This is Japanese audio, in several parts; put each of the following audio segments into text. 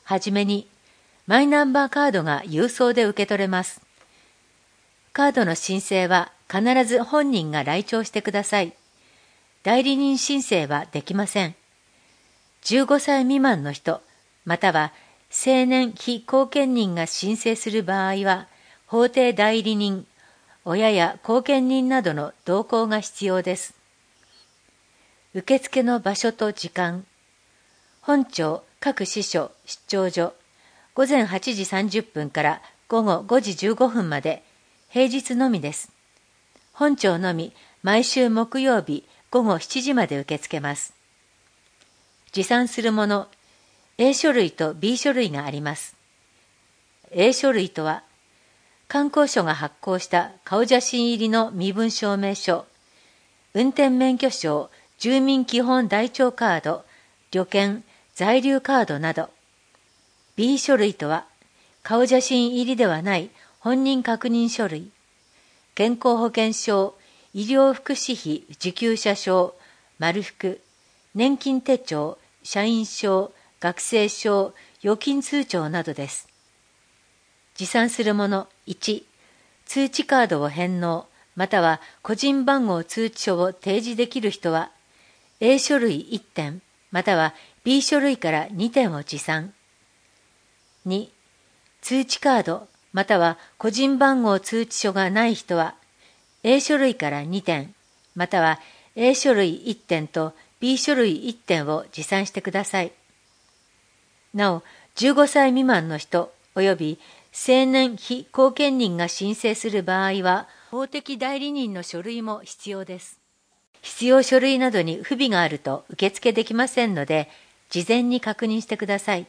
はじめに、マイナンバーカードが郵送で受け取れます。カードの申請は必ず本人が来庁してください。代理人申請はできません。15歳未満の人、または成年非後見人が申請する場合は、法定代理人、親や後見人などの同行が必要です。受付の場所と時間。本庁各支所出張所、午前8時30分から午後5時15分まで、平日のみです。本庁のみ毎週木曜日午後7時まで受け付けます。持参するもの、A 書類と B 書類があります。A 書類とは、観光所が発行した顔写真入りの身分証明書、運転免許証、住民基本台帳カード、旅券、在留カードなど。B 書類とは、顔写真入りではない本人確認書類、健康保険証、医療福祉費受給者証、丸福、年金手帳、社員証、学生証、預金通帳などです。持参するもの1、通知カードを返納、または個人番号通知書を提示できる人は、A 書類1点、または B 書類から2点を持参。2、通知カード、または個人番号通知書がない人は、A 書類から2点、または A 書類1点と B 書類1点を持参してください。なお、15歳未満の人及び成年非後見人が申請する場合は、法的代理人の書類も必要です。必要書類などに不備があると受付できませんので、事前に確認してください。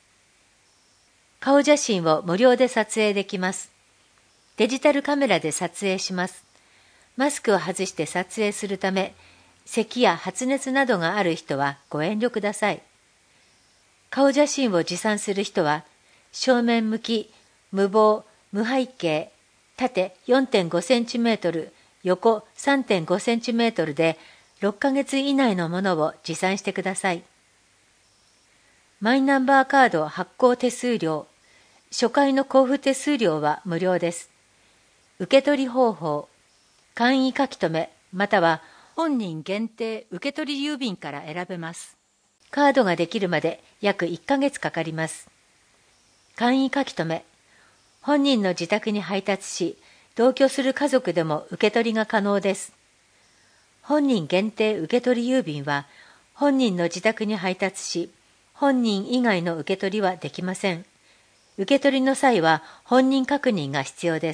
顔写真を無料で撮影できます。デジタルカメラで撮影します。マスクを外して撮影するため、咳や発熱などがある人はご遠慮ください。顔写真を持参する人は、正面向き、無棒、無背景、縦 4.5 センチメートル、横 3.5 センチメートルで6ヶ月以内のものを持参してください。マイナンバーカード発行手数料、初回の交付手数料は無料です。受取方法、簡易書き留め、または本人限定受取郵便から選べます。カードができるまで約1ヶ月かかります。簡易書き留め、本人の自宅に配達し、同居する家族でも受け取りが可能です。本人限定受取郵便は、本人の自宅に配達し、本人以外の受け取りはできません。受け取りの際は本人確認が必要です。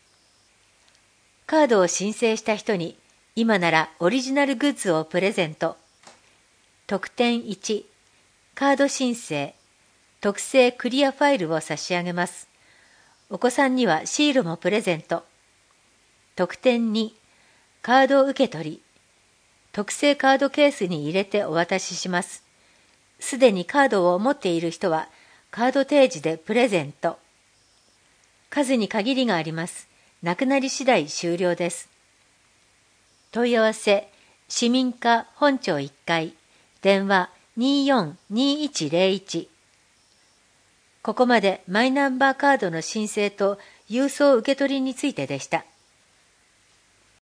カードを申請した人に、今ならオリジナルグッズをプレゼント。特典1、カード申請、特製クリアファイルを差し上げます。お子さんにはシールもプレゼント。特典2、カード受け取り、特製カードケースに入れてお渡しします。すでにカードを持っている人は、カード提示でプレゼント。数に限りがあります。なくなり次第終了です。問い合わせ、市民課本庁1階、電話24-2101。ここまでマイナンバーカードの申請と郵送受け取りについてでした。